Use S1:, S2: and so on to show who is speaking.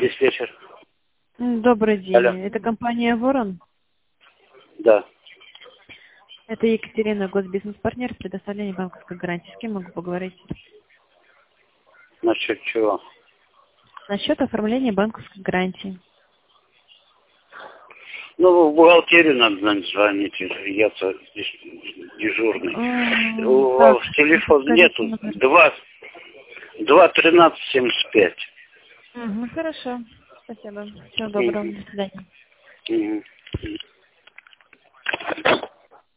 S1: Диспетчер.
S2: Добрый день.
S1: Алло.
S2: Это компания «Ворон».
S1: Да.
S2: Это Екатерина, госбизнес-партнер, предоставление банковской гарантии. С кем могу поговорить?
S1: Насчет чего?
S2: Насчет оформления банковской гарантии.
S1: Ну, в бухгалтерию надо звонить, я здесь дежурный. У вас телефон нету. 2-13-75.
S2: Хорошо. Спасибо. Всего доброго. До свидания.